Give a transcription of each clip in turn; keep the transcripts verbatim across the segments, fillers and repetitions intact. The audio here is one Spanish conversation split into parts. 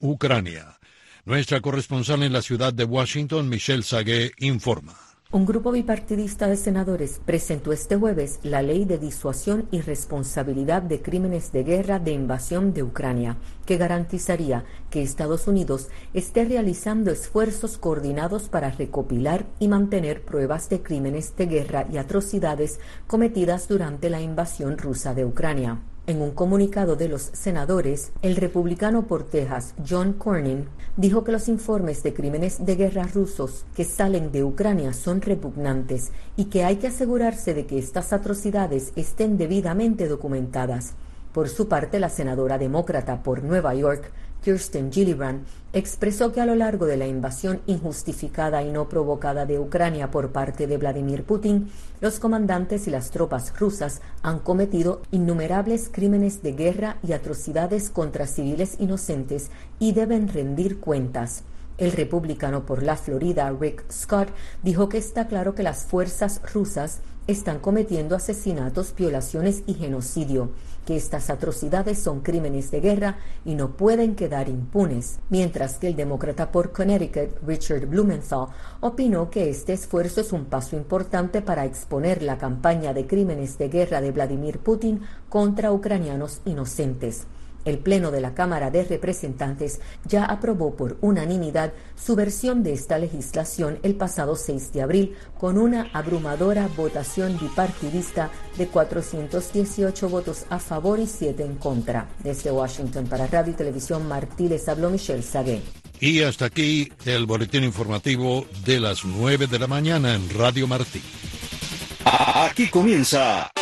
Ucrania. Nuestra corresponsal en la ciudad de Washington, Michelle Sagué, informa. Un grupo bipartidista de senadores presentó este jueves la Ley de Disuasión y Responsabilidad de Crímenes de Guerra de Invasión de Ucrania, que garantizaría que Estados Unidos esté realizando esfuerzos coordinados para recopilar y mantener pruebas de crímenes de guerra y atrocidades cometidas durante la invasión rusa de Ucrania. En un comunicado de los senadores, el republicano por Texas, John Cornyn, dijo que los informes de crímenes de guerra rusos que salen de Ucrania son repugnantes y que hay que asegurarse de que estas atrocidades estén debidamente documentadas. Por su parte, la senadora demócrata por Nueva York, Kirsten Gillibrand, expresó que a lo largo de la invasión injustificada y no provocada de Ucrania por parte de Vladimir Putin, los comandantes y las tropas rusas han cometido innumerables crímenes de guerra y atrocidades contra civiles inocentes y deben rendir cuentas. El republicano por la Florida, Rick Scott, dijo que está claro que las fuerzas rusas están cometiendo asesinatos, violaciones y genocidio, que estas atrocidades son crímenes de guerra y no pueden quedar impunes, mientras que el demócrata por Connecticut, Richard Blumenthal, opinó que este esfuerzo es un paso importante para exponer la campaña de crímenes de guerra de Vladimir Putin contra ucranianos inocentes. El Pleno de la Cámara de Representantes ya aprobó por unanimidad su versión de esta legislación el pasado seis de abril con una abrumadora votación bipartidista de cuatrocientos dieciocho votos a favor y siete en contra. Desde Washington para Radio y Televisión Martí les habló Michelle Sagué. Y hasta aquí el boletín informativo de las nueve de la mañana en Radio Martí. Aquí comienza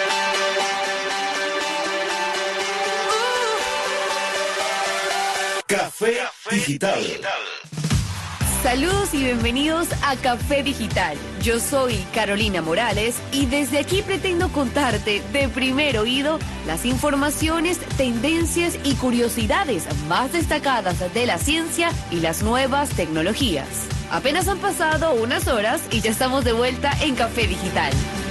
Café Digital. Saludos y bienvenidos a Café Digital. Yo soy Carolina Morales y desde aquí pretendo contarte de primer oído las informaciones, tendencias y curiosidades más destacadas de la ciencia y las nuevas tecnologías. Apenas han pasado unas horas y ya estamos de vuelta en Café Digital.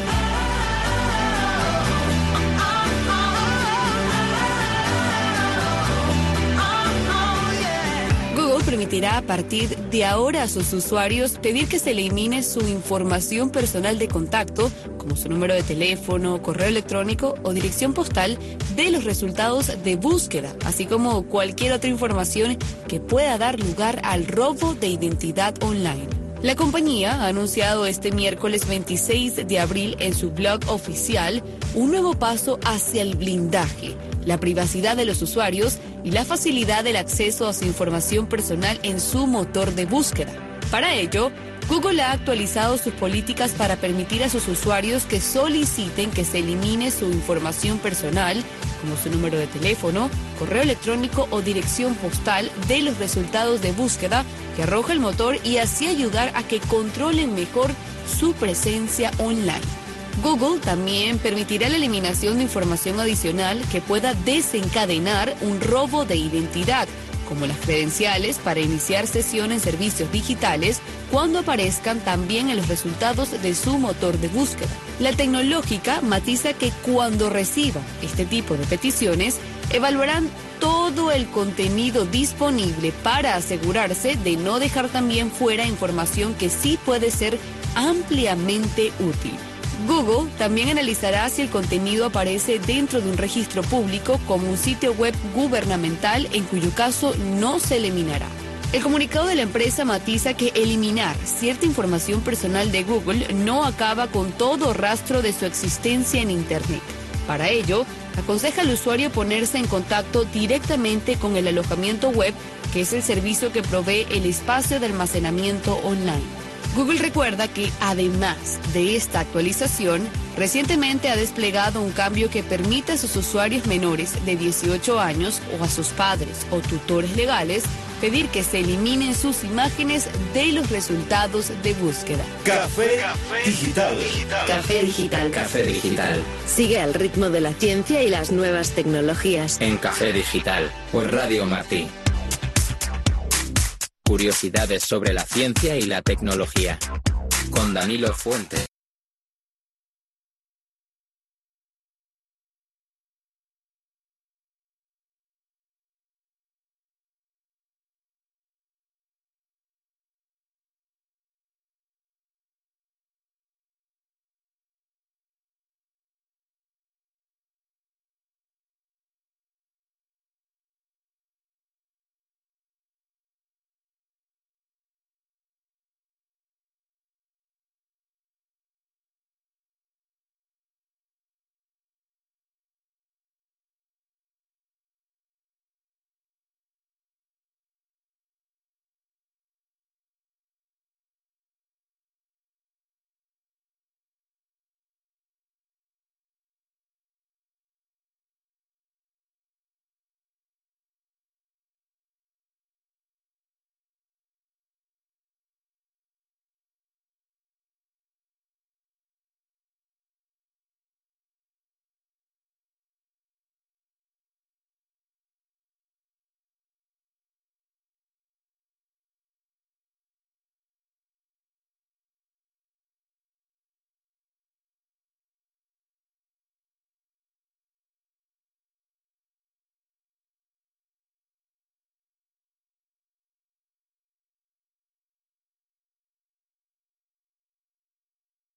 Permitirá a partir de ahora a sus usuarios pedir que se elimine su información personal de contacto, como su número de teléfono, correo electrónico o dirección postal, de los resultados de búsqueda, así como cualquier otra información que pueda dar lugar al robo de identidad online. La compañía ha anunciado este miércoles veintiséis de abril en su blog oficial un nuevo paso hacia el blindaje, la privacidad de los usuarios y la facilidad del acceso a su información personal en su motor de búsqueda. Para ello, Google ha actualizado sus políticas para permitir a sus usuarios que soliciten que se elimine su información personal, como su número de teléfono, correo electrónico o dirección postal, de los resultados de búsqueda que arroja el motor y así ayudar a que controlen mejor su presencia online. Google también permitirá la eliminación de información adicional que pueda desencadenar un robo de identidad, como las credenciales para iniciar sesión en servicios digitales cuando aparezcan también en los resultados de su motor de búsqueda. La tecnológica matiza que cuando reciba este tipo de peticiones, evaluarán todo el contenido disponible para asegurarse de no dejar también fuera información que sí puede ser ampliamente útil. Google también analizará si el contenido aparece dentro de un registro público como un sitio web gubernamental, en cuyo caso no se eliminará. El comunicado de la empresa matiza que eliminar cierta información personal de Google no acaba con todo rastro de su existencia en Internet. Para ello, aconseja al usuario ponerse en contacto directamente con el alojamiento web, que es el servicio que provee el espacio de almacenamiento online. Google recuerda que, además de esta actualización, recientemente ha desplegado un cambio que permite a sus usuarios menores de dieciocho años o a sus padres o tutores legales pedir que se eliminen sus imágenes de los resultados de búsqueda. Café, Café Digital. Café Digital. Café Digital. Sigue al ritmo de la ciencia y las nuevas tecnologías. En Café Digital, por Radio Martí. Curiosidades sobre la ciencia y la tecnología. Con Danilo Fuentes.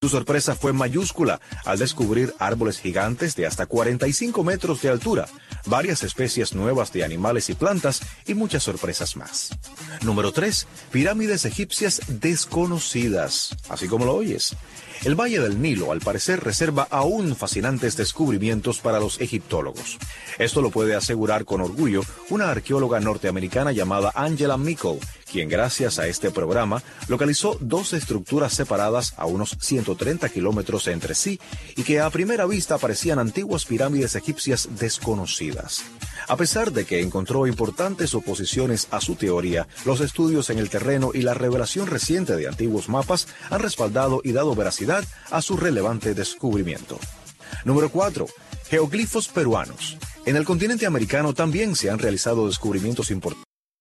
Su sorpresa fue mayúscula al descubrir árboles gigantes de hasta cuarenta y cinco metros de altura, varias especies nuevas de animales y plantas y muchas sorpresas más. Número tres. Pirámides egipcias desconocidas, así como lo oyes. El Valle del Nilo, al parecer, reserva aún fascinantes descubrimientos para los egiptólogos. Esto lo puede asegurar con orgullo una arqueóloga norteamericana llamada Angela Meikle, quien gracias a este programa localizó dos estructuras separadas a unos ciento treinta kilómetros entre sí y que a primera vista parecían antiguas pirámides egipcias desconocidas. A pesar de que encontró importantes oposiciones a su teoría, los estudios en el terreno y la revelación reciente de antiguos mapas han respaldado y dado veracidad a su relevante descubrimiento. Número cuatro. Geoglifos peruanos. En el continente americano también se han realizado descubrimientos importantes.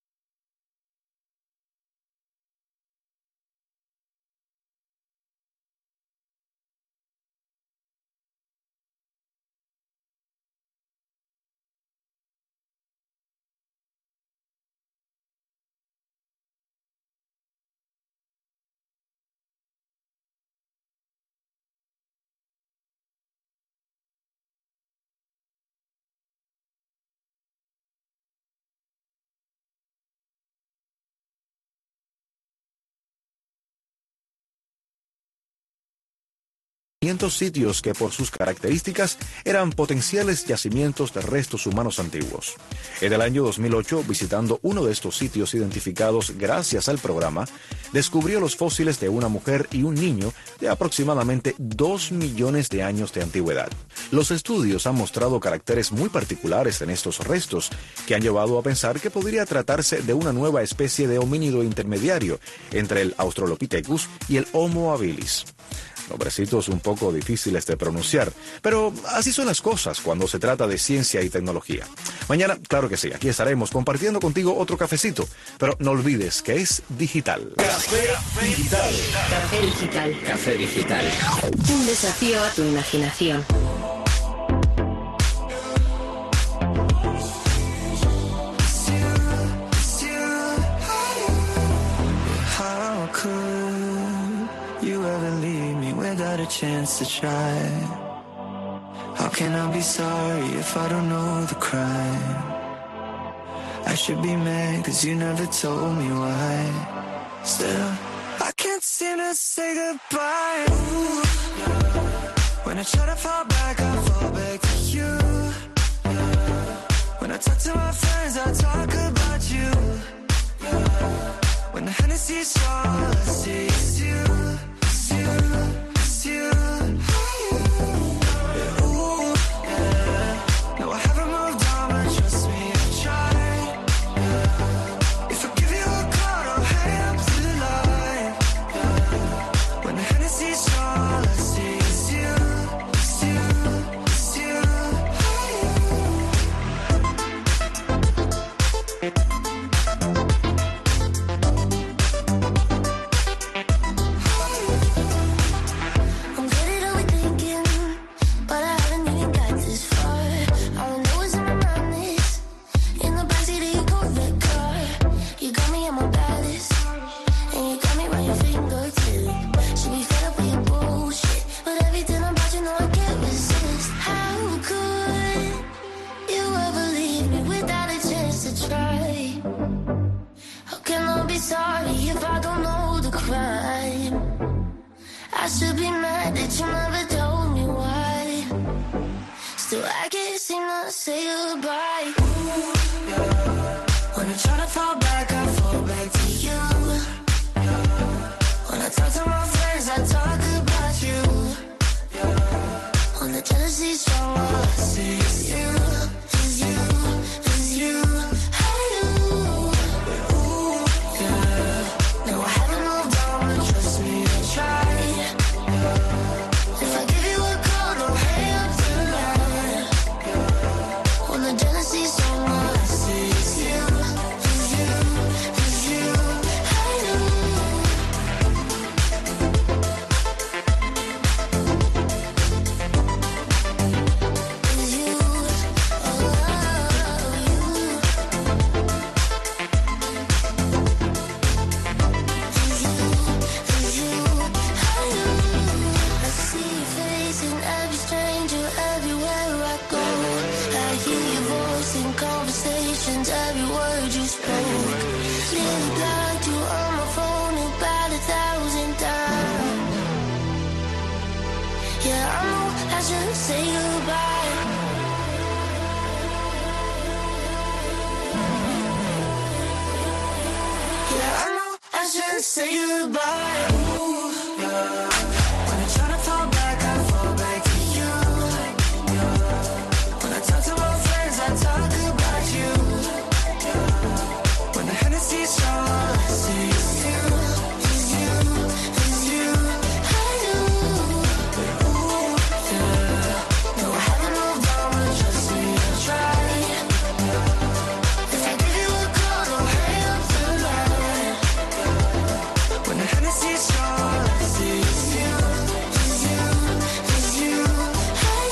Sitios que por sus características eran potenciales yacimientos de restos humanos antiguos. En el año dos mil ocho, visitando uno de estos sitios identificados gracias al programa, descubrió los fósiles de una mujer y un niño de aproximadamente dos millones de años de antigüedad. Los estudios han mostrado caracteres muy particulares en estos restos, que han llevado a pensar que podría tratarse de una nueva especie de homínido intermediario entre el Australopithecus y el Homo habilis. Nombrecitos un poco difíciles de pronunciar, pero así son las cosas cuando se trata de ciencia y tecnología. Mañana, claro que sí, aquí estaremos compartiendo contigo otro cafecito, pero no olvides que es digital. Café digital. Café digital. Café digital. Un desafío a tu imaginación. Without a chance to try. How can I be sorry if I don't know the crime? I should be mad cause you never told me why. Still, I can't seem to say goodbye. Ooh, when I try to fall back, I fall back to you. When I talk to my friends, I talk about you. When the Hennessy's strong, all I see is you, it's you. You, yeah, ooh, yeah. No, I haven't moved on, but trust me, I've tried. Yeah. If I give you a call, don't hang up the line. Yeah. When the Hennessy's strong, all I see is you, it's you, it's you. Sorry if I don't know the crime. I should be mad that you never told me why. Still I can't seem to say goodbye. Ooh, yeah. When I try to fall back, I fall back to you. Yeah. When I talk to my friends, I talk about you. Yeah. When the jealousy's strong, all I see is you, is you, is you. let's say goodbye. Ooh, yeah. When I try to fall back, I fall back to you. Yeah. When I talk to my friends, I talk about you. Yeah. When the Hennessy's strong, all I see is you, is you, is you. I do. Ooh, yeah. No, I haven't moved on, but just me, I try. If I give you a call, don't hang up the line. When the Hennessy's strong, all I see is you, is you, is you. I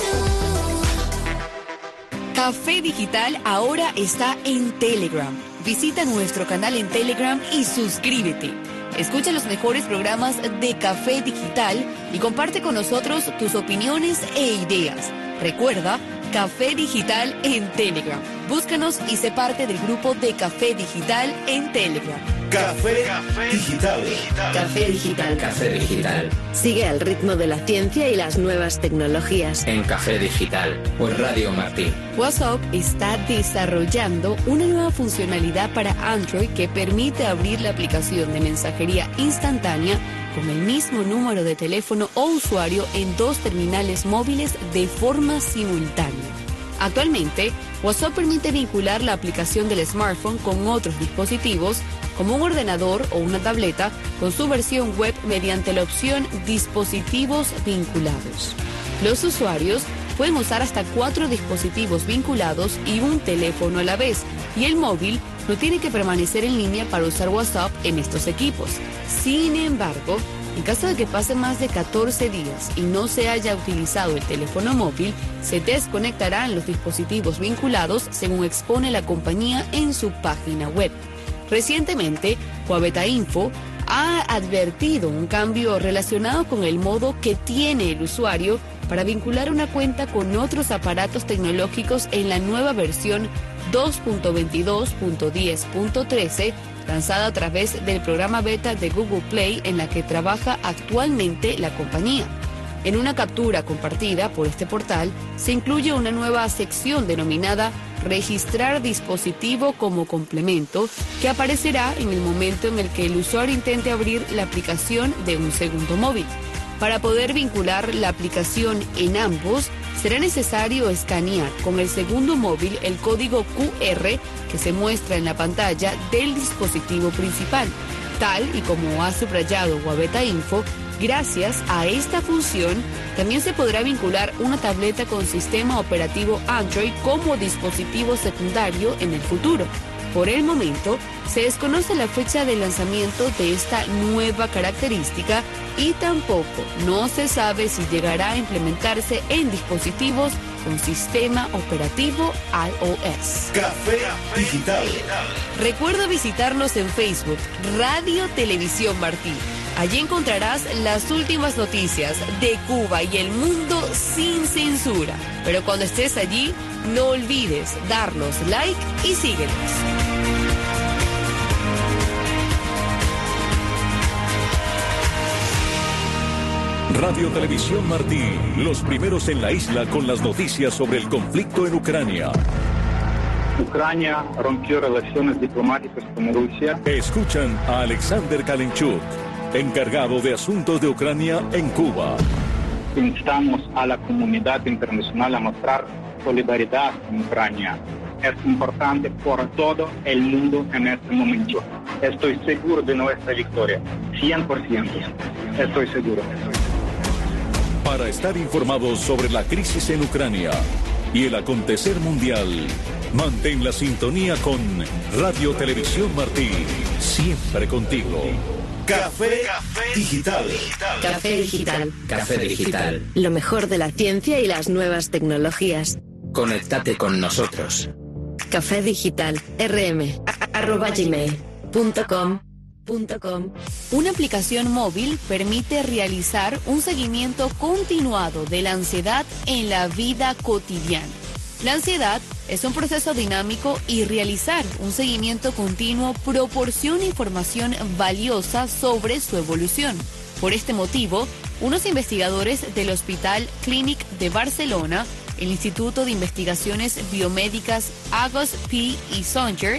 do. Café Digital ahora está en Telegram. Visita nuestro canal en Telegram y suscríbete. Escucha los mejores programas de Café Digital y comparte con nosotros tus opiniones e ideas. Recuerda, Café Digital en Telegram. Búscanos y sé parte del grupo de Café Digital en Telegram. Café Digital. Café Digital. Café Digital. Sigue al ritmo de la ciencia y las nuevas tecnologías. En Café Digital. Por Radio Martí. WhatsApp está desarrollando una nueva funcionalidad para Android que permite abrir la aplicación de mensajería instantánea con el mismo número de teléfono o usuario en dos terminales móviles de forma simultánea. Actualmente, WhatsApp permite vincular la aplicación del smartphone con otros dispositivos, como un ordenador o una tableta, con su versión web mediante la opción Dispositivos vinculados. Los usuarios pueden usar hasta cuatro dispositivos vinculados y un teléfono a la vez, y el móvil no tiene que permanecer en línea para usar WhatsApp en estos equipos. Sin embargo, en caso de que pasen más de catorce días y no se haya utilizado el teléfono móvil, se desconectarán los dispositivos vinculados, según expone la compañía en su página web. Recientemente, Huabeta Info ha advertido un cambio relacionado con el modo que tiene el usuario para vincular una cuenta con otros aparatos tecnológicos en la nueva versión dos punto veintidós punto diez punto trece, lanzada a través del programa beta de Google Play, en la que trabaja actualmente la compañía. En una captura compartida por este portal, se incluye una nueva sección denominada Registrar dispositivo como complemento, que aparecerá en el momento en el que el usuario intente abrir la aplicación de un segundo móvil. Para poder vincular la aplicación en ambos, será necesario escanear con el segundo móvil el código Q R que se muestra en la pantalla del dispositivo principal. Tal y como ha subrayado Huabeta Info, gracias a esta función, también se podrá vincular una tableta con sistema operativo Android como dispositivo secundario en el futuro. Por el momento, se desconoce la fecha de lanzamiento de esta nueva característica y tampoco no se sabe si llegará a implementarse en dispositivos con sistema operativo iOS. Café Digital. Recuerda visitarnos en Facebook, Radio Televisión Martí. Allí encontrarás las últimas noticias de Cuba y el mundo sin censura. Pero cuando estés allí, no olvides darnos like y síguenos. Radio Televisión Martí, los primeros en la isla con las noticias sobre el conflicto en Ucrania. Ucrania rompió relaciones diplomáticas con Rusia. Escuchan a Alexander Kalinchuk, encargado de asuntos de Ucrania en Cuba. Instamos a la comunidad internacional a mostrar solidaridad con Ucrania. Es importante por todo el mundo en este momento. Estoy seguro de nuestra victoria, cien por ciento. Estoy seguro. Para estar informados sobre la crisis en Ucrania y el acontecer mundial, mantén la sintonía con Radio Televisión Martí, siempre contigo. Café Digital. Café Digital. Café Digital. Lo mejor de la ciencia y las nuevas tecnologías. Conéctate con nosotros. Café Digital. rm arroba gmail punto com. Una aplicación móvil permite realizar un seguimiento continuado de la ansiedad en la vida cotidiana. La ansiedad es un proceso dinámico y realizar un seguimiento continuo proporciona información valiosa sobre su evolución. Por este motivo, unos investigadores del Hospital Clínic de Barcelona, el Instituto de Investigaciones Biomédicas August P. y Songer,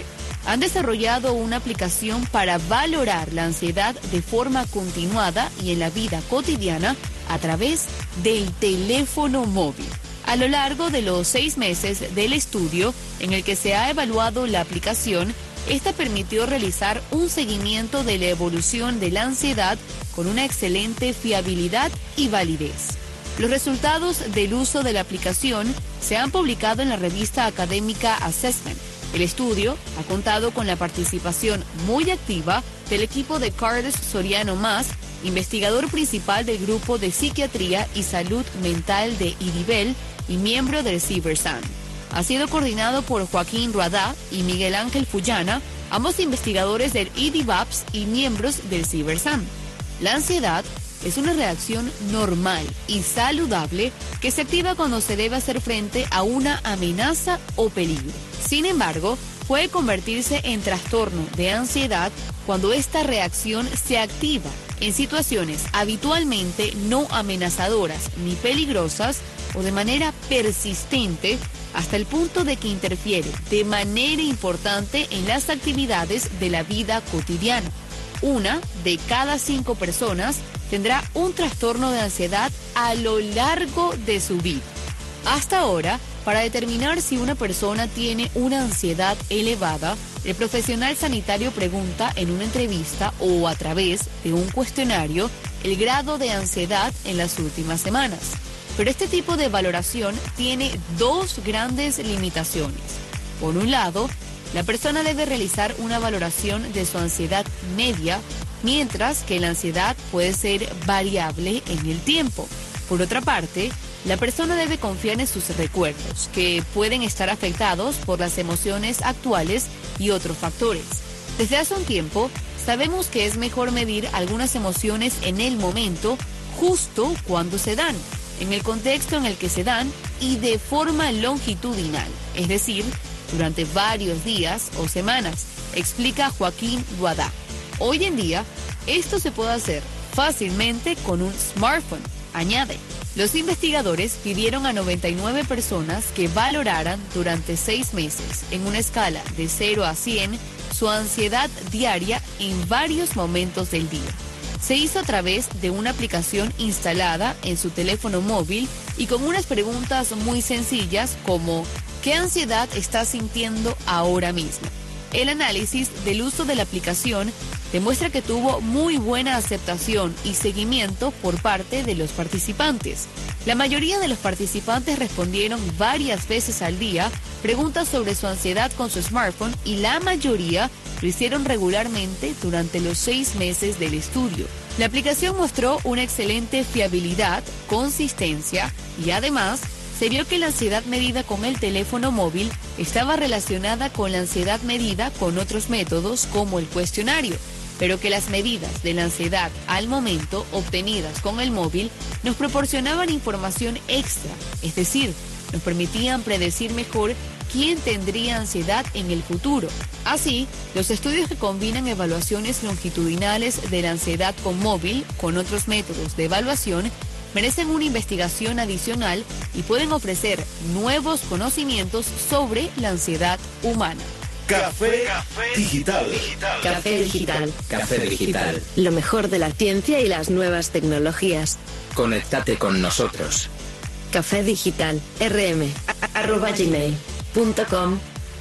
han desarrollado una aplicación para valorar la ansiedad de forma continuada y en la vida cotidiana a través del teléfono móvil. A lo largo de los seis meses del estudio en el que se ha evaluado la aplicación, esta permitió realizar un seguimiento de la evolución de la ansiedad con una excelente fiabilidad y validez. Los resultados del uso de la aplicación se han publicado en la revista académica Assessment. El estudio ha contado con la participación muy activa del equipo de Carlos Soriano Mas, investigador principal del Grupo de Psiquiatría y Salud Mental de IDIBEL y miembro del CIBERSAN. Ha sido coordinado por Joaquín Ruadá y Miguel Ángel Fullana, ambos investigadores del IDIBAPS y miembros del CIBERSAN. La ansiedad es una reacción normal y saludable que se activa cuando se debe hacer frente a una amenaza o peligro. Sin embargo, puede convertirse en trastorno de ansiedad cuando esta reacción se activa en situaciones habitualmente no amenazadoras ni peligrosas o de manera persistente hasta el punto de que interfiere de manera importante en las actividades de la vida cotidiana. Una de cada cinco personas tendrá un trastorno de ansiedad a lo largo de su vida. Hasta ahora, para determinar si una persona tiene una ansiedad elevada, el profesional sanitario pregunta en una entrevista o a través de un cuestionario el grado de ansiedad en las últimas semanas. Pero este tipo de valoración tiene dos grandes limitaciones. Por un lado, la persona debe realizar una valoración de su ansiedad media, mientras que la ansiedad puede ser variable en el tiempo. Por otra parte, la persona debe confiar en sus recuerdos, que pueden estar afectados por las emociones actuales y otros factores. Desde hace un tiempo, sabemos que es mejor medir algunas emociones en el momento, justo cuando se dan, en el contexto en el que se dan y de forma longitudinal, es decir, durante varios días o semanas, explica Joaquín Ruadá. Hoy en día, esto se puede hacer fácilmente con un smartphone, añade. Los investigadores pidieron a noventa y nueve personas que valoraran durante seis meses, en una escala de cero a cien, su ansiedad diaria en varios momentos del día. Se hizo a través de una aplicación instalada en su teléfono móvil y con unas preguntas muy sencillas como ¿qué ansiedad estás sintiendo ahora mismo? El análisis del uso de la aplicación demuestra que tuvo muy buena aceptación y seguimiento por parte de los participantes. La mayoría de los participantes respondieron varias veces al día preguntas sobre su ansiedad con su smartphone y la mayoría lo hicieron regularmente durante los seis meses del estudio. La aplicación mostró una excelente fiabilidad, consistencia y además se vio que la ansiedad medida con el teléfono móvil estaba relacionada con la ansiedad medida con otros métodos como el cuestionario, pero que las medidas de la ansiedad al momento obtenidas con el móvil nos proporcionaban información extra, es decir, nos permitían predecir mejor quién tendría ansiedad en el futuro. Así, los estudios que combinan evaluaciones longitudinales de la ansiedad con móvil con otros métodos de evaluación merecen una investigación adicional y pueden ofrecer nuevos conocimientos sobre la ansiedad humana. Café, Café digital. digital. Café Digital. Café Digital. Lo mejor de la ciencia y las nuevas tecnologías. Conéctate con nosotros. Café Digital. rm arroba gmail punto com.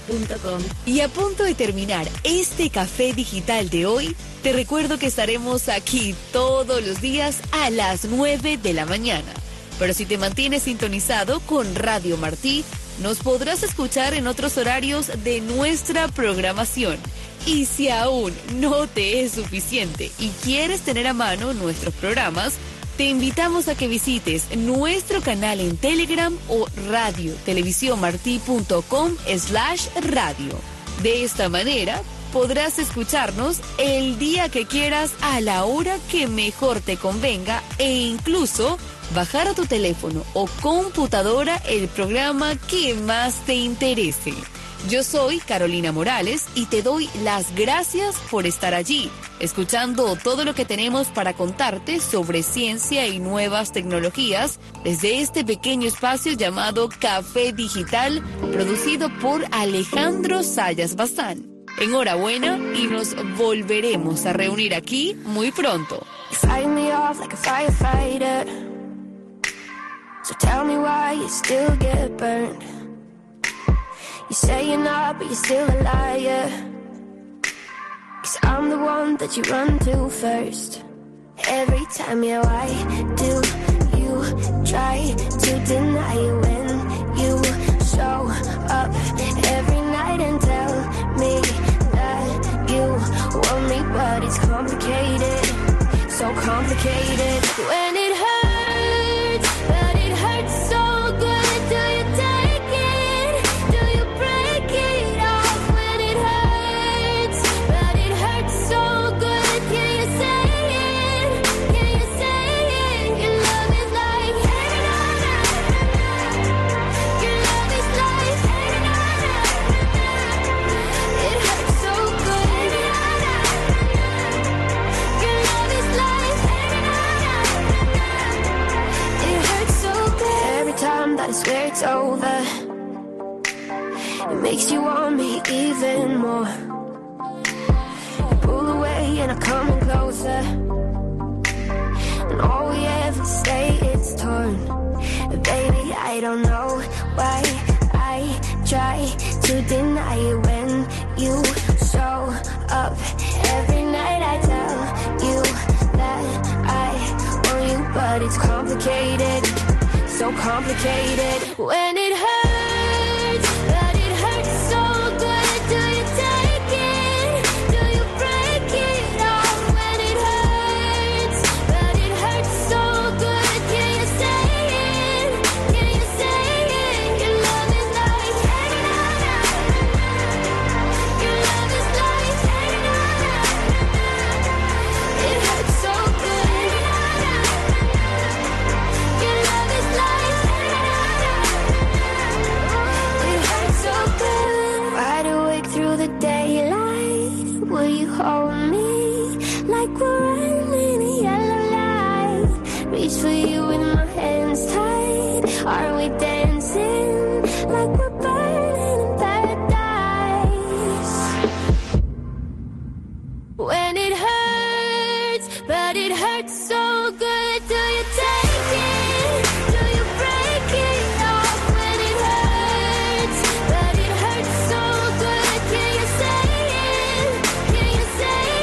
Y a punto de terminar este café digital de hoy, te recuerdo que estaremos aquí todos los días a las nueve de la mañana. Pero si te mantienes sintonizado con Radio Martí, nos podrás escuchar en otros horarios de nuestra programación. Y si aún no te es suficiente y quieres tener a mano nuestros programas, te invitamos a que visites nuestro canal en Telegram o radio televisión martí punto com slash radio. De esta manera podrás escucharnos el día que quieras a la hora que mejor te convenga e incluso bajar a tu teléfono o computadora el programa que más te interese. Yo soy Carolina Morales y te doy las gracias por estar allí, escuchando todo lo que tenemos para contarte sobre ciencia y nuevas tecnologías desde este pequeño espacio llamado Café Digital, producido por Alejandro Sayas Bazán. Enhorabuena y nos volveremos a reunir aquí muy pronto. So tell me why you still get burned. You say you're not, but you're still a liar. Cause I'm the one that you run to first. Every time, yeah, why do you try to deny it when you show up every night and tell me that you want me, but it's complicated, so complicated. When it hurts, but it hurts so good, do you take it? Do you break it off when it hurts? But it hurts so good, can you say it? Can you say it? Your love is like your love is like it hurts so good. Your love is like it hurts so good. Every time that I swear it's over, it makes you want me even more. You pull away and I come in closer, and all we ever say is torn. But baby, I don't know why I try to deny it when you show up every night. I tell you that I want you, but it's complicated, so complicated. When it hurts, but it hurts so good, do you take it? Do you break it off when it hurts? But it hurts so good, can you say it? Can you say it? Your love is like your love is like it hurts so good. Your love is like it hurts so good. Wide awake through the daylight, will you hold me like we're running a yellow light? Reach for you with my hands tied. Are we dancing like we're burning in paradise? When it